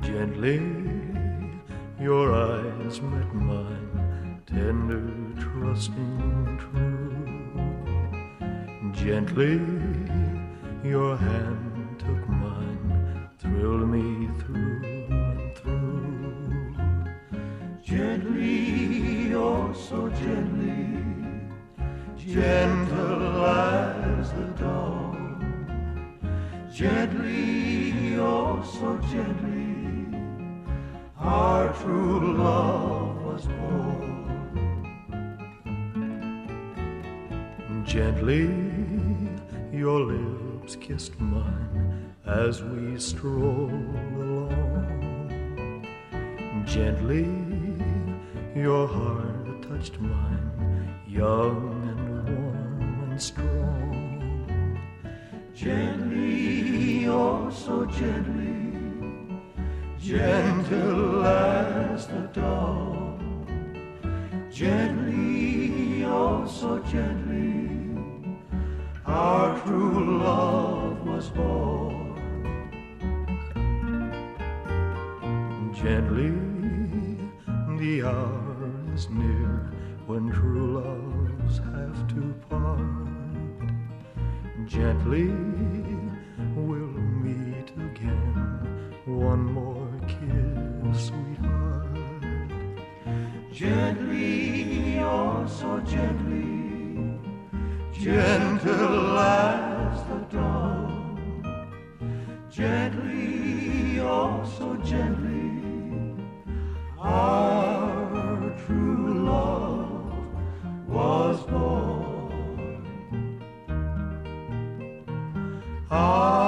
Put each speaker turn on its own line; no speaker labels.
Gently your eyes met mine, tender, trusting, true. Gently your hand took mine, thrilled me through and through. Gently, oh so gently, gentle as the dawn. Gently, oh so gently, our true love was born. Gently your lips kissed mine as we strolled along. Gently your heart touched mine, young and warm and strong. Gently, oh so gently, gentle as the dawn. Gently, oh so gently, our true love was born. Gently, the hour is near when true loves have to part. Gently, we'll meet again. One more kiss, sweetheart. Gently, oh so gently, gentle as the dawn. Gently, oh so gently, our true love was born.